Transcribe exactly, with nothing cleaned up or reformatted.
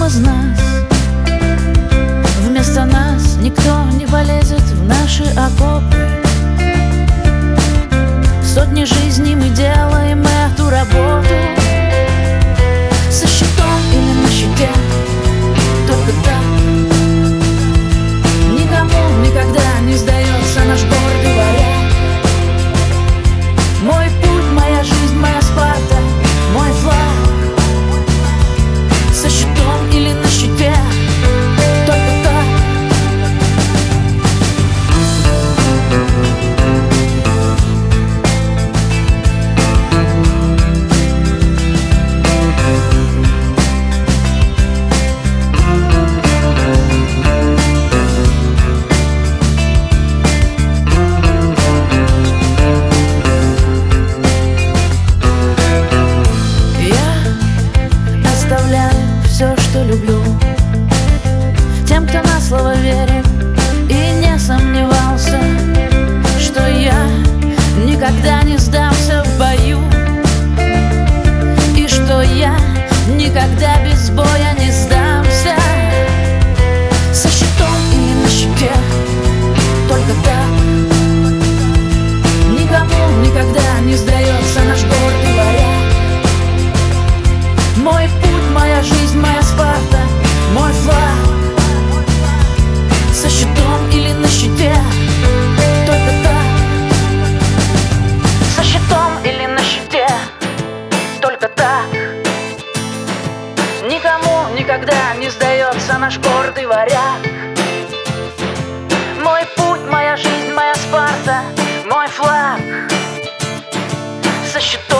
из нас. Вместо нас никто не полезет в наши окопы. Сотни жизней мы делаем эту работу. Со щитом или на щите, только так. Никому никогда не сдается наш гордый варяг. Мой путь, моя жизнь, моя Спарта, мой флаг. Со щитом или на щите, только так. Все, что люблю, тем, кто на слово верит и не сомневался, что я никогда не сдамся в бою, и что я никогда без боя не сдамся. Со щитом или на щите, только так. Никому никогда не сдается наш гордый варяг. Мой путь, моя жизнь, моя Спарта, мой флаг. Со щитом или на щите, только так. Со щитом или на щите, только так. Никому никогда не сдается наш гордый варяг. Мой путь, моя жизнь, моя Спарта, мой флаг. Со щитом